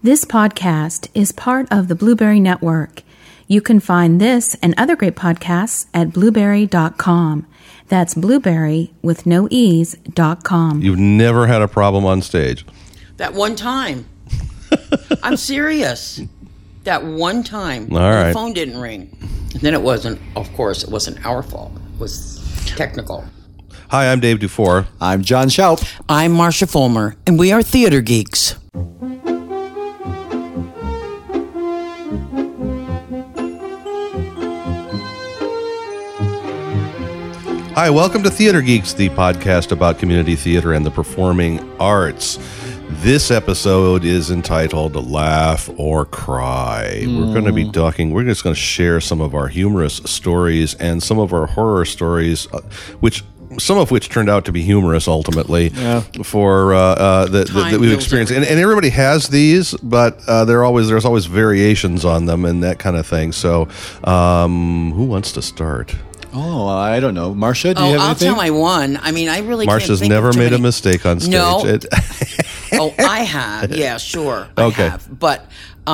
This podcast is part of the Blueberry Network. You can find this and other great podcasts at blueberry.com. That's blueberry with no e's.com. You've never had a problem on stage? That one time. I'm serious. That one time. All right. The phone didn't ring. And then it wasn't, of course, it wasn't our fault. It was technical. Hi, I'm Dave Dufour. I'm John Schaup. I'm Marcia Fulmer, and we are Theater Geeks. Hi, welcome to Theater Geeks, the podcast about community theater and the performing arts. This episode is entitled Laugh or Cry. We're going to be talking, we're just going to share some of our humorous stories and some of our horror stories, some of which turned out to be humorous ultimately for that we've experienced. And everybody has these, but there's always variations on them and that kind of thing. So who wants to start? Oh, I don't know. Marcia, do you have anything? I'll tell my one. I mean, I really Marcia's can't think never of too made many. a mistake on stage. No. I have. Yeah, sure. Okay. I have. But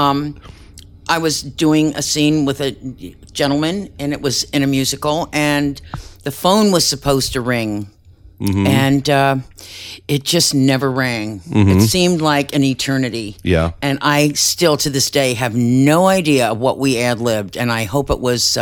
I was doing a scene with a gentleman, and it was in a musical, and the phone was supposed to ring. Mm-hmm. And it just never rang. Mm-hmm. It seemed like an eternity. Yeah. And I still, to this day, have no idea what we ad-libbed, and I hope it was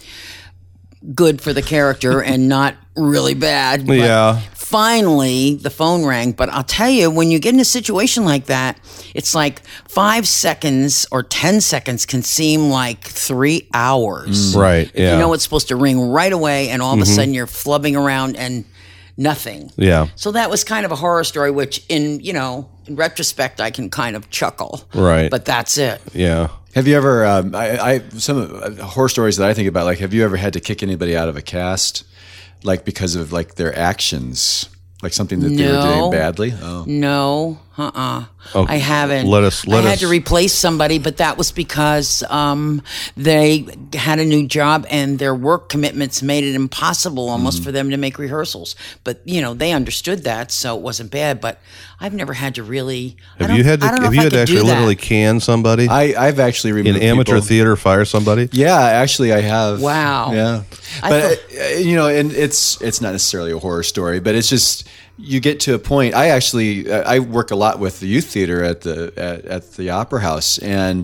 good for the character and not really bad. But Yeah. finally, the phone rang. But I'll tell you, when you get in a situation like that, it's like 5 seconds or 10 seconds can seem like 3 hours. Right, yeah. You know it's supposed to ring right away, and all of a sudden you're flubbing around and nothing. Yeah. So that was kind of a horror story, which in retrospect, I can kind of chuckle. Right. But that's it. Yeah. Have you ever, some horror stories that I think about, like, have you ever had to kick anybody out of a cast, like, because of, like, their actions? Like something that they were doing badly? Oh. No. Okay. I haven't. I had to replace somebody, but that was because they had a new job and their work commitments made it impossible almost for them to make rehearsals. But, they understood that, so it wasn't bad. But I've never had to really. Have you had to actually literally can somebody? I've actually removed in amateur people. theater fire somebody? Yeah, actually I have. Wow. Yeah. But, and it's not necessarily a horror story, but it's just, you get to a point. I work a lot with the youth theater at the Opera House, and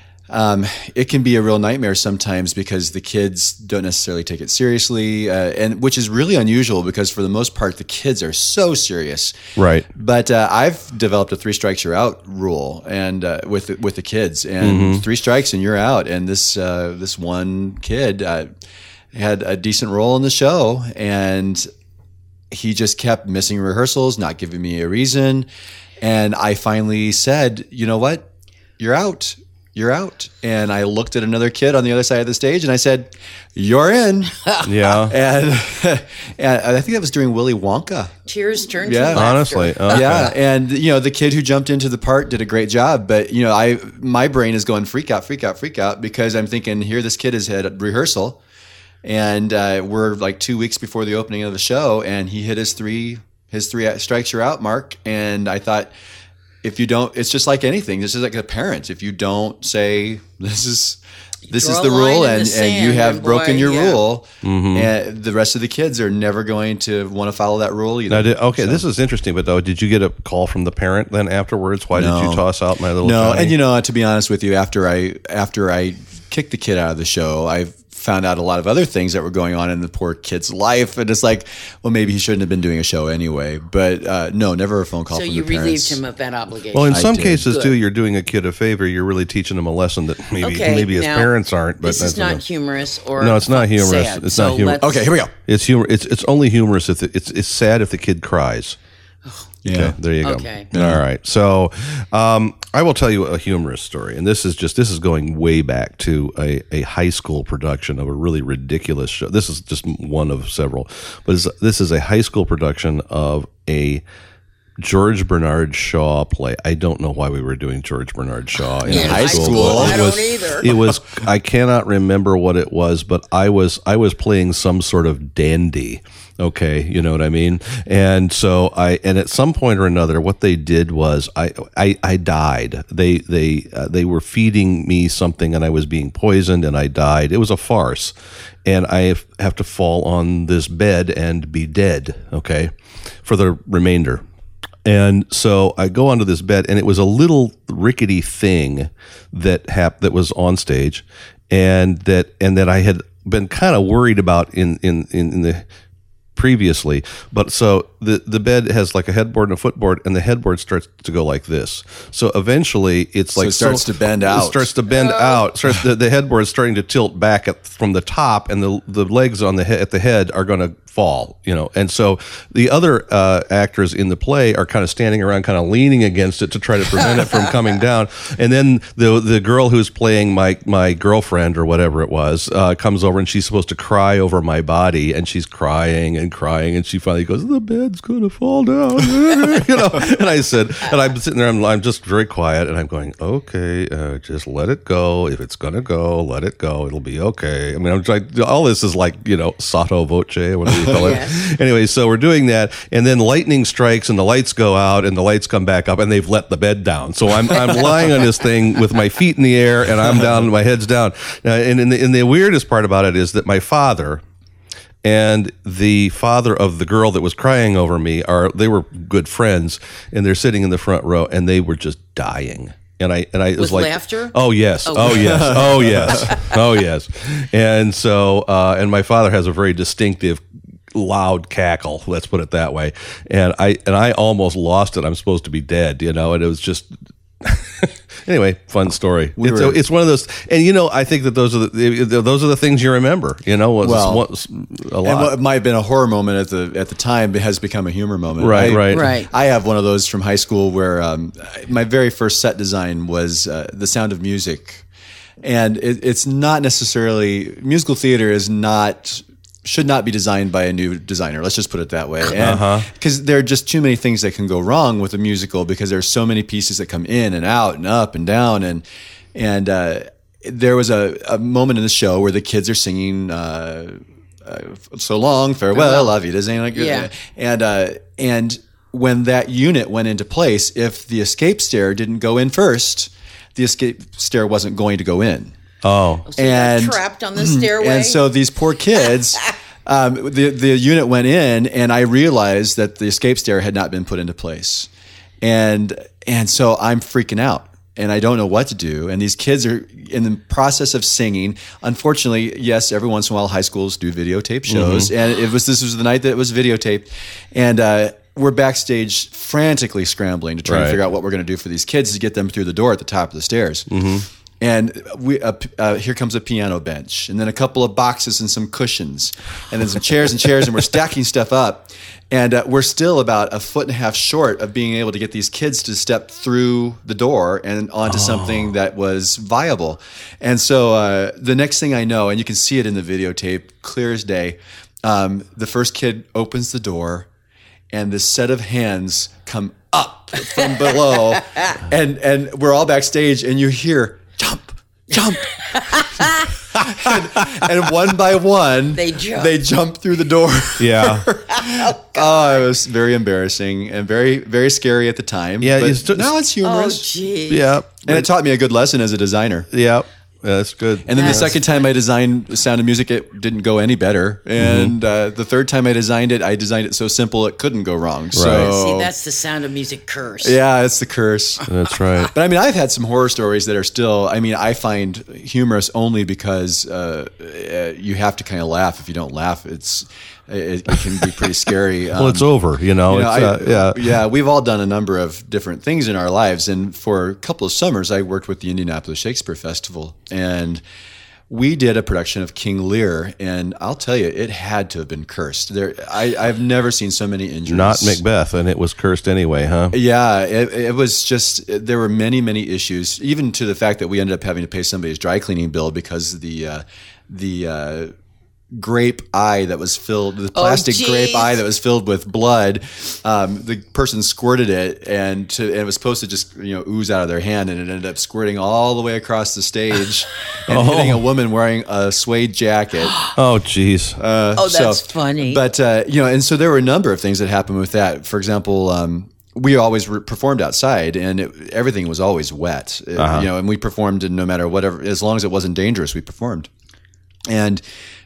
it can be a real nightmare sometimes because the kids don't necessarily take it seriously, and which is really unusual because for the most part the kids are so serious. Right. But I've developed a 3 strikes you're out rule, and with the kids, and 3 strikes and you're out. And this one kid had a decent role in the show, and he just kept missing rehearsals, not giving me a reason. And I finally said, you know what? You're out. You're out. And I looked at another kid on the other side of the stage and I said, you're in. Yeah. And I think that was during Willy Wonka. Tears turned to Yeah. laughter. Honestly. Okay. Yeah. And, the kid who jumped into the part did a great job. But, my brain is going freak out because I'm thinking, here this kid has had rehearsal. And we're like 2 weeks before the opening of the show, and he hit his three strikes you're out mark. And I thought, if you don't, it's just like anything. This is like a parent. If you don't say this is the rule, and you have broken your rule, and the rest of the kids are never going to want to follow that rule either. This is interesting, but though, did you get a call from the parent then afterwards? Why did you toss out my little No, Johnny? and to be honest with you, after I kicked the kid out of the show, I found out a lot of other things that were going on in the poor kid's life, and it's like, well, maybe he shouldn't have been doing a show anyway. But no, never a phone call So from you the parents. relieved him of that obligation. Well, in I some did. cases, Good. too, you're doing a kid a favor. You're really teaching him a lesson that maybe his now, parents aren't. But this is that's not enough. humorous or No, it's not humorous. sad. It's So not humorous. let's- Okay, here we go. It's humor. It's only humorous if it's sad if the kid cries. Yeah. Okay, there you go. Okay. All right. So I will tell you a humorous story, and this is going way back to a high school production of a really ridiculous show. This is just one of several, but this is a high school production of a George Bernard Shaw play. I don't know why we were doing George Bernard Shaw in high school. I don't either. It was. I cannot remember what it was, but I was playing some sort of dandy. Okay, you know what I mean? And so and at some point or another, what they did was I died. They were feeding me something and I was being poisoned and I died. It was a farce. And I have to fall on this bed and be dead, okay, for the remainder. And so I go onto this bed, and it was a little rickety thing that was on stage, and that I had been kind of worried about in the previously. But so the bed has like a headboard and a footboard, and the headboard starts to go like this. So eventually it's like it starts to bend out. It starts to bend out. The headboard is starting to tilt back from the top, and the legs on at the head are going to fall, you know. And so the other actors in the play are kind of standing around, kind of leaning against it to try to prevent it from coming down. And then the girl who's playing my girlfriend or whatever it was comes over, and she's supposed to cry over my body, and she's crying, and she finally goes, "The bed's gonna fall down," you know. And I said, and I'm sitting there, I'm just very quiet, and I'm going, "Okay, just let it go. If it's gonna go, let it go. It'll be okay." I mean, I'm trying. All this is like, you know, sotto voce, whatever you call it. Yes. Anyway, so we're doing that, and then lightning strikes, and the lights go out, and the lights come back up, and they've let the bed down. So I'm lying on this thing with my feet in the air, and I'm down, my head's down. And the weirdest part about it is that my father and the father of the girl that was crying over me they were good friends, and they're sitting in the front row, and they were just dying. And I was with like, laughter? "Oh yes, oh yes, oh yes, oh yes." And so, and my father has a very distinctive, loud cackle. Let's put it that way. And I almost lost it. I'm supposed to be dead, you know. And it was just. Anyway, fun story. It's one of those, and you know, I think that those are the things you remember. You know, a lot. And what might have been a horror moment at the time has become a humor moment. Right. I have one of those from high school where my very first set design was The Sound of Music, and it's not necessarily musical theater should not be designed by a new designer. Let's just put it that way. Because there are just too many things that can go wrong with a musical, because there's so many pieces that come in and out and up and down. And there was a moment in the show where the kids are singing "So Long, Farewell, La Vida Zane." And when that unit went into place, if the escape stair didn't go in first, the escape stair wasn't going to go in. Oh, so and you got trapped on the stairway. And so these poor kids, the unit went in, and I realized that the escape stair had not been put into place, and so I'm freaking out, and I don't know what to do. And these kids are in the process of singing. Unfortunately, yes, every once in a while high schools do videotape shows, and this was the night that it was videotaped, and we're backstage frantically scrambling to try and figure out what we're going to do for these kids to get them through the door at the top of the stairs. Mm-hmm. And here comes a piano bench, and then a couple of boxes and some cushions, and then some chairs, and we're stacking stuff up. And we're still about 1.5 feet short of being able to get these kids to step through the door and onto something that was viable. And so the next thing I know, and you can see it in the videotape clear as day, the first kid opens the door, and this set of hands come up from below, and we're all backstage, and you hear jump. and one by one, they jump through the door. Yeah. It was very embarrassing and very, very scary at the time. Yeah. But now it's humorous. Oh, geez. Yeah. And it taught me a good lesson as a designer. Yeah. That's good. And then the second time I designed The Sound of Music, it didn't go any better. And the third time I designed it so simple it couldn't go wrong. Right. So, see, that's the Sound of Music curse. Yeah, it's the curse. That's right. But I mean, I've had some horror stories that are still, I find humorous only because you have to kind of laugh. If you don't laugh, it can be pretty scary. Well, it's over, you know. Yeah, we've all done a number of different things in our lives. And for a couple of summers, I worked with the Indianapolis Shakespeare Festival. And we did a production of King Lear. And I'll tell you, it had to have been cursed. I've never seen so many injuries. Not Macbeth, and it was cursed anyway, huh? Yeah, it was just, there were many, many issues, even to the fact that we ended up having to pay somebody's dry cleaning bill because the grape eye that was filled, the plastic grape eye that was filled with blood. The person squirted it, and it was supposed to just ooze out of their hand, and it ended up squirting all the way across the stage. and hitting a woman wearing a suede jacket. Oh, geez. That's funny. But and so there were a number of things that happened with that. For example, we always performed outside, and everything was always wet. And we performed no matter whatever, as long as it wasn't dangerous, we performed. And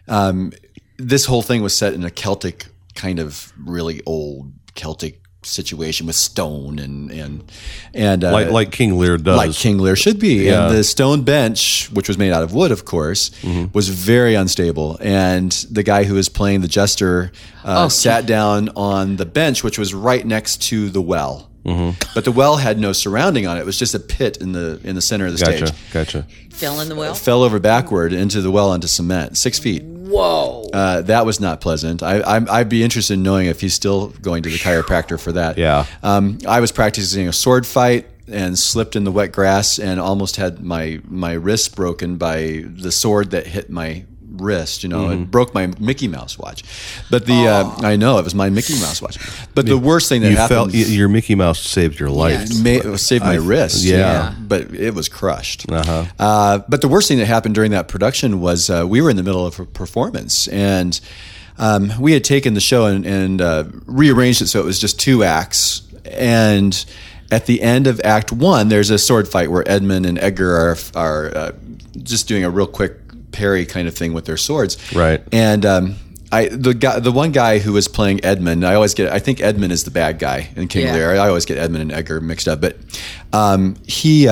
this whole thing was set in a Celtic, kind of really old Celtic situation with stone and like King Lear does, like King Lear should be. Yeah. And the stone bench, which was made out of wood, of course, was very unstable. And the guy who was playing the jester sat down on the bench, which was right next to the well. But the well had no surrounding on it. It was just a pit in the center of the stage. Gotcha. Fell in the well? Fell over backward into the well onto cement, 6 feet. Whoa. That was not pleasant. I'd be interested in knowing if he's still going to the chiropractor for that. Yeah. I was practicing a sword fight and slipped in the wet grass and almost had my wrist broken by the sword that hit my wrist. It broke my Mickey Mouse watch. But I know it was my Mickey Mouse watch. But the worst thing that happened, your Mickey Mouse saved your life. Yes. Saved my wrist. Yeah. But it was crushed. But the worst thing that happened during that production was we were in the middle of a performance, and we had taken the show and rearranged it so it was just 2 acts. And at the end of Act 1, there's a sword fight where Edmund and Edgar are just doing a real quick parry kind of thing with their swords. Right. And the one guy who was playing Edmund, I think Edmund is the bad guy in King Lear. I always get Edmund and Edgar mixed up, but he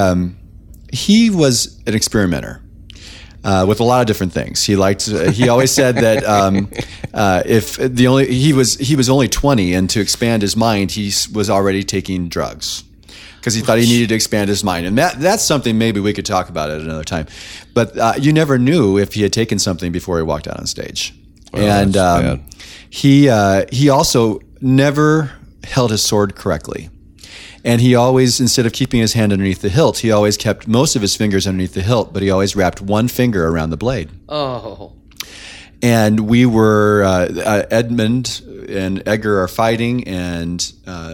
was an experimenter. With a lot of different things, he always said that he was only 20, and to expand his mind, he was already taking drugs because he thought he needed to expand his mind, and that's something maybe we could talk about at another time. But you never knew if he had taken something before he walked out on stage, and he also never held his sword correctly. And he always, instead of keeping his hand underneath the hilt, he always kept most of his fingers underneath the hilt, but he always wrapped one finger around the blade. Oh. And we were, Edmund and Edgar are fighting, and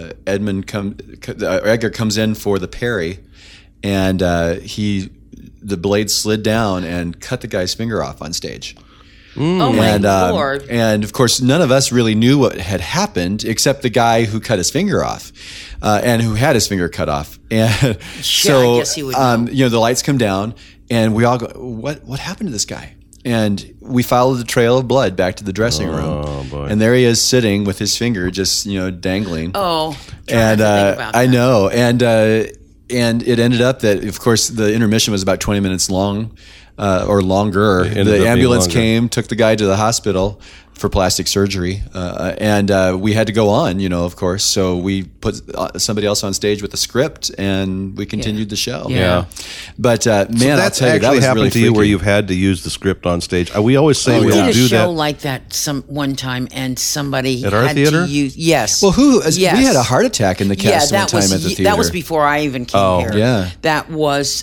Edgar comes in for the parry, and the blade slid down and cut the guy's finger off on stage. Oh my Lord. And of course, none of us really knew what had happened except the guy who cut his finger off and who had his finger cut off. And I guess he would know. The lights come down and we all go, what happened to this guy? And we followed the trail of blood back to the dressing room. Boy. And there he is sitting with his finger just, dangling. Oh, and I know. And it ended up that, of course, the intermission was about 20 minutes long. Or longer. The ambulance came, took the guy to the hospital for plastic surgery, and we had to go on, of course. So we put somebody else on stage with the script, and we continued the show. Yeah. But man, so that's I'll tell you, that was happened really to you where you've had to use the script on stage. We always say we'll do that. We did a show like that one time, and somebody at our theater. Yes. Well, we had a heart attack in the cast one time at the theater. That was before I even came here. Yeah. That was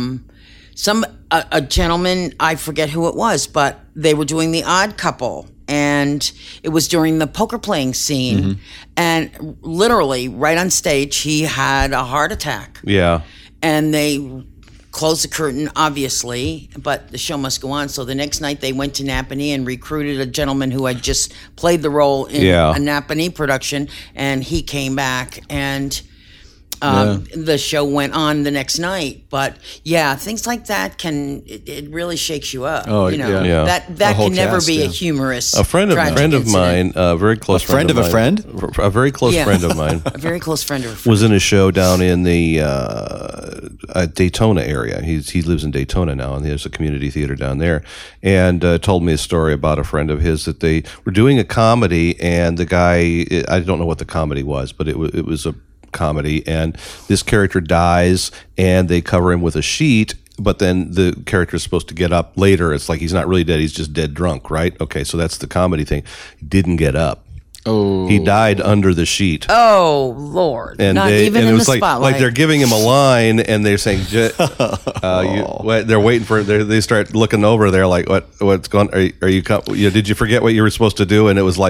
a gentleman, I forget who it was, but they were doing The Odd Couple, and it was during the poker playing scene, and literally right on stage he had a heart attack. Yeah. And they closed the curtain, obviously, but the show must go on. So the next night they went to Napanee and recruited a gentleman who had just played the role in a Napanee production, and he came back, and the show went on the next night. But things like that it really shakes you up. Oh, that can never be a humorous. A friend of mine, a very close friend of mine, a very close friend of mine, a very close friend of a friend, was in a show down in the Daytona area. He lives in Daytona now, and there's a community theater down there. And told me a story about a friend of his that they were doing a comedy, and the guy, I don't know what the comedy was, but it was a comedy, and this character dies and they cover him with a sheet, but then the character is supposed to get up later. It's like he's not really dead, he's just dead drunk, right? Okay, so that's the comedy thing. He didn't get up. Oh, he died under the sheet. Oh Lord! And not even in the spotlight. Like they're giving him a line, and they're saying, they're waiting for. They start looking over. They're like, "What's going? Are you? Did you forget what you were supposed to do?" And it was like,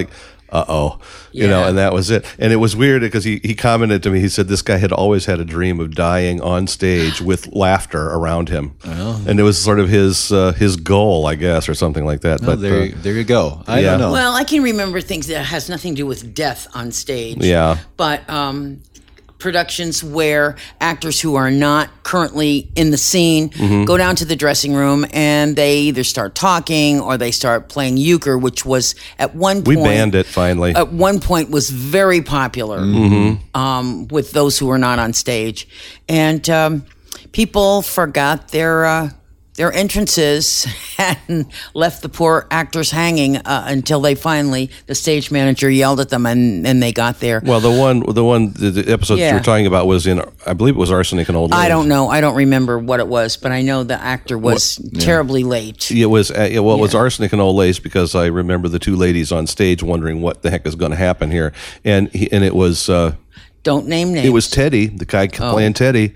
you know, and that was it. And it was weird because he commented to me, he said this guy had always had a dream of dying on stage with laughter around him. And it was sort of his goal, I guess, or something like that. But there you go. I don't know. Well, I can remember things that has nothing to do with death on stage. Yeah. But productions where actors who are not currently in the scene go down to the dressing room and they either start talking or they start playing euchre, which was at one point... We banned it finally. At one point was very popular with those who were not on stage. And people forgot their entrances and left the poor actors hanging until they finally, the stage manager yelled at them and they got there. Well, the episode that you were talking about was in, I believe it was Arsenic and Old Lace. I don't know. I don't remember what it was, but I know the actor was terribly late. It was, it was Arsenic and Old Lace because I remember the two ladies on stage wondering what the heck is going to happen here. And it was... Don't name names. It was Teddy, the guy playing Teddy,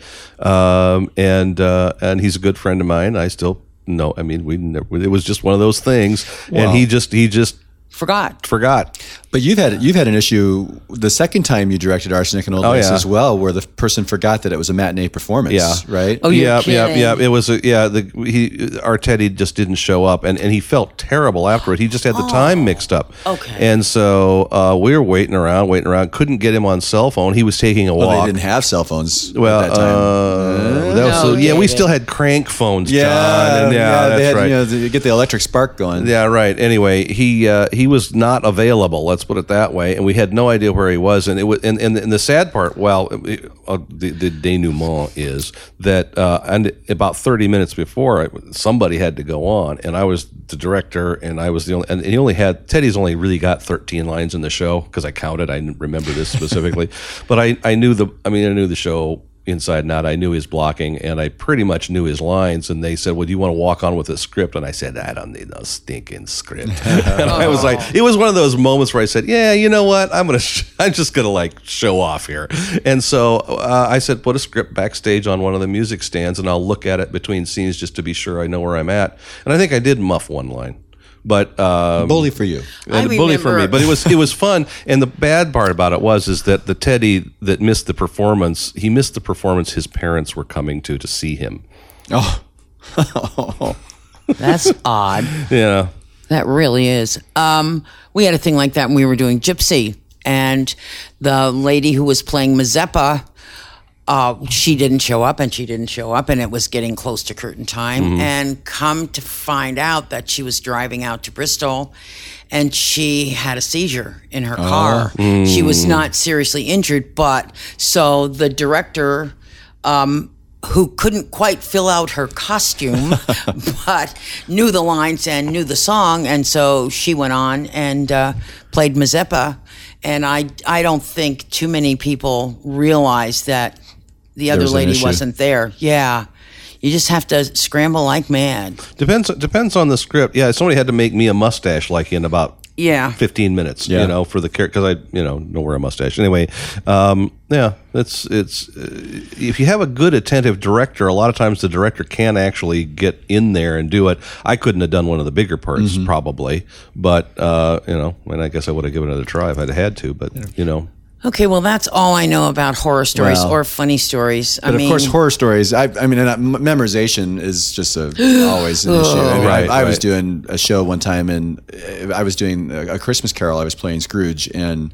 and he's a good friend of mine. I still know. I mean, it was just one of those things, and he just forgot. But you've had an issue the second time you directed Arsenic and Old Lace as well, where the person forgot that it was a matinee performance. Right? Oh, you're kidding. It was our Teddy just didn't show up, and he felt terrible afterward. He just had the time mixed up. Okay. And so we were waiting around, couldn't get him on cell phone. He was taking a walk. They didn't have cell phones at that time. We still had crank phones, John. And they that's had, right. To get the electric spark going. Yeah, right. Anyway, he was not available. Let's put it that way, and we had no idea where he was. And it was, and the sad part, the denouement is that, and about 30 minutes before, somebody had to go on, and I was the director, and I was the only, and he only had Teddy's only really got 13 lines in the show because I counted. I remember this specifically, but I knew the show inside and out. I knew his blocking, and I pretty much knew his lines. And they said, "Well, do you want to walk on with a script?" And I said, "I don't need no stinking script." And I was like, it was one of those moments where I said, "Yeah, you know what? I'm just gonna like show off here." And so I said, "Put a script backstage on one of the music stands, and I'll look at it between scenes just to be sure I know where I'm at." And I think I did muff one line. But bully for you, bully for me. But it was fun. And the bad part about it is that the Teddy that missed the performance, he missed the performance his parents were coming to see him. Oh, that's odd. Yeah, that really is. We had a thing like that when we were doing Gypsy, and the lady who was playing Mazeppa, she didn't show up, and it was getting close to curtain time. And come to find out that she was driving out to Bristol, and she had a seizure in her car. She was not seriously injured, but so the director, who couldn't quite fill out her costume, but knew the lines and knew the song, and so she went on and played Mazeppa. And I don't think too many people realize that the other lady wasn't there. Yeah. You just have to scramble like mad. Depends on the script. Yeah, somebody had to make me a mustache like in about 15 minutes, for the character, because I, don't wear a mustache. Anyway, it's if you have a good attentive director, a lot of times the director can actually get in there and do it. I couldn't have done one of the bigger parts probably, but and I guess I would have given it a try if I'd had to, but Okay, well, that's all I know about horror stories or funny stories. But of course, horror stories, memorization is just always an issue. I was doing a show one time, and I was doing a Christmas Carol. I was playing Scrooge, and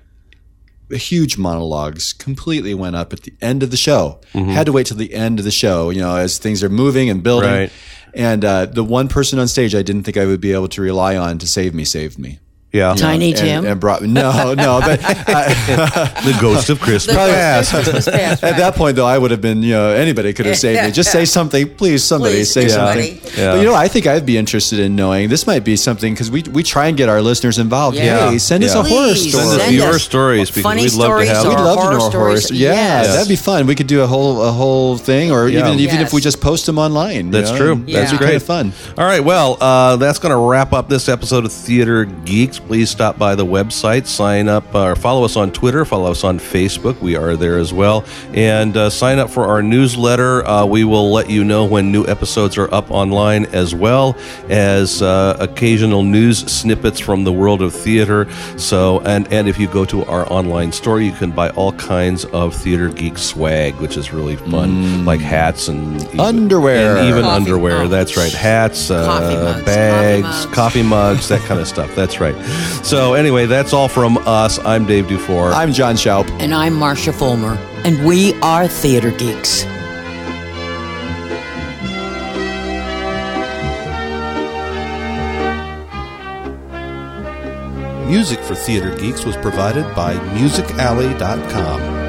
huge monologues completely went up at the end of the show. Had to wait till the end of the show, as things are moving and building. Right. And the one person on stage I didn't think I would be able to rely on to saved me. Yeah, Tiny Tim, and brought no, but the ghost of Christmas Past. At that point, though, I would have been, anybody could have saved me. Just say something, please. Somebody say something. Yeah. But I think I'd be interested in knowing. This might be something because we try and get our listeners involved. Yeah. Hey, send us a horror story. Send us your stories because we'd love to have. We'd love to know horror stories. Yeah, that'd be fun. We could do a whole thing, or even if we just post them online. That's true. That's great. Kind of fun. All right, well, that's going to wrap up this episode of Theater Geeks. please stop by the website, sign up, or follow us on Twitter, follow us on Facebook. We are there as well. And sign up for our newsletter. We will let you know when new episodes are up online, as well as occasional news snippets from the world of theater. So, and if you go to our online store, you can buy all kinds of Theater Geek swag, which is really fun, like hats and underwear. And even Coffee underwear. mugs. That's right. Hats, Coffee mugs, bags, coffee mugs, that kind of stuff. That's right. So anyway, that's all from us. I'm Dave Dufour. I'm John Schaup. And I'm Marcia Fulmer, and we are Theater Geeks. Music for Theater Geeks was provided by MusicAlley.com.